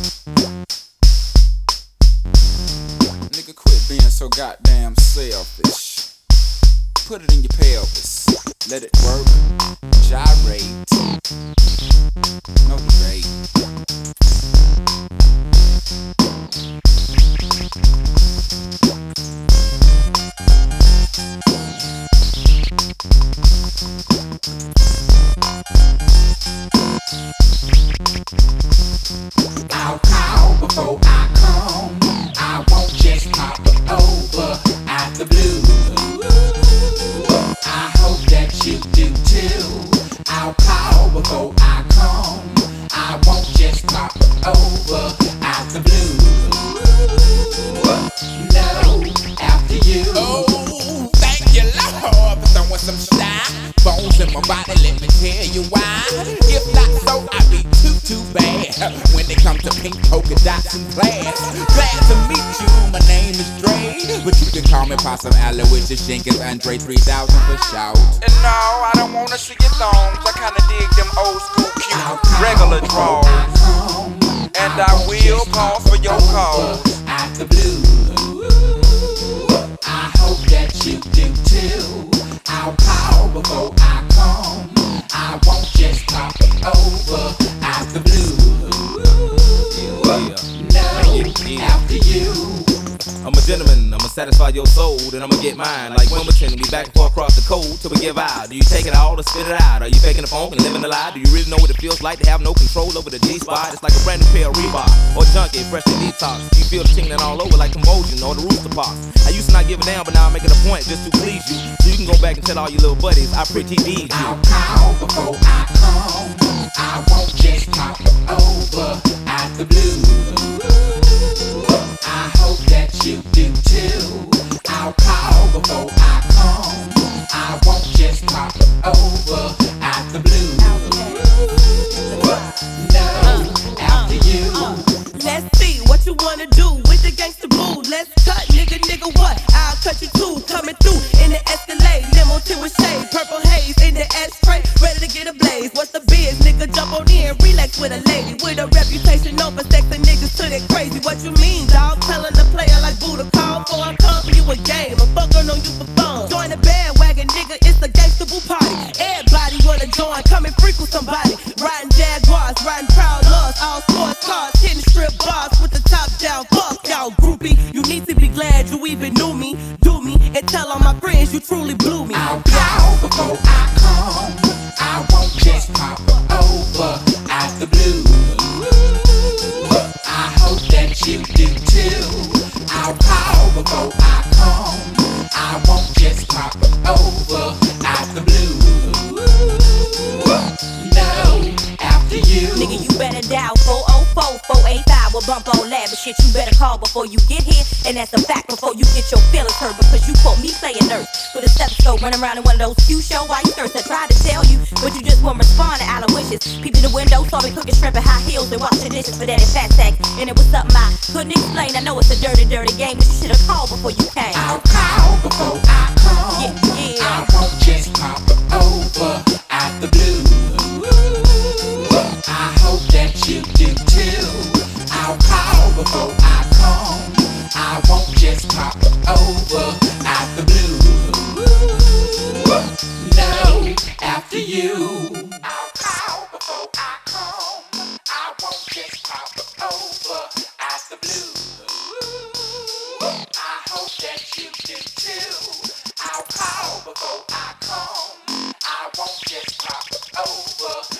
Nigga, quit being so goddamn selfish. Put it in your pelvis. Let it work. Gyrate. No debate. I'll call before I come. I won't just pop over out the blue. I hope that you do too. I'll call before I come. I won't just pop over out the blue. No, after you. Oh, thank you, Lord, for throwing some style bones in my body. Let me tell you why. If not so, I be too bad when it comes to pink polka dots and class. Glad to meet you. My name is Dre, but you can call me Possum Aloysius Jenkins, Andre 3000 for shout. And no, I don't wanna see your thongs. I kinda dig them old school cute regular draws. And I will pause for your call. Out the blue. I hope that you do too. I'll call before I come. I won't just pop over out the blue. No, after you. I'm a gentleman, I'ma satisfy your soul, then I'ma get mine. Like Wimbledon, we back and forth across the cold till we give out. Do you take it all or spit it out? Are you faking the funk and living a lie? Do you really know what it feels like to have no control over the G-spot? It's like a brand new pair of Reebok or junkie, fresh and detox. You feel the tingling all over like convulsion or the rooster pox. I used to not give a damn, but now I'm making a point just to please you. So you can go back and tell all your little buddies I pretty need you. I'll call before I come. I won't just pop over out the blue. I hope that you do too. I'll call before I come. I won't just pop over out the blue. No, after you. Let's see what you wanna do with the gangsta boo. Let's cut, nigga, what? I'll cut you too. Coming through in the Escalade, limo to a shade, purple haze in the ashtray, ready to get a blaze. What's the biz, nigga? Jump on in, relax with a lady with a reputation over sexing niggas to that crazy. What you mean, dog? Telling the player like Buddha call for I come for you a game. I'm fucking on you for fun. Join the bandwagon, nigga. It's a gangsta boo party. Everybody wanna join, come and freak with somebody. Riding Jaguars, riding proud loves, all sports cars, hitting strip bars with the top down. Fuck y'all, groupie. You need to be glad you even knew me. Do me and tell all my friends you truly blew me. I'll call before I come. I won't just pop over out the blue. I hope that you do too. I'll call before I come. I won't just pop over out the blue. No, after you. Nigga, you better dial 404-485 with bump on lab. But shit, you better call before you get here. And that's a fact before you get your feelings hurt. Because you caught me playing nurse with a stethoscope, running around in one of those Q show white skirts. I tried to tell you, but you just won't respond to Aloysius. Peep in the window, saw me cooking shrimp in high heels and washing dishes for daddy fat sack. And it was something I couldn't explain. I know it's a dirty game, but you should've called before you came. I'll call before I come. Yeah. I won't just pop over out the blue. I hope that you do too. I'll call before I come. I won't just pop over out the blue. No, after you. I'll call before I come. I won't just pop over out the blue. I hope that you do too. I'll call before I come. I won't just pop over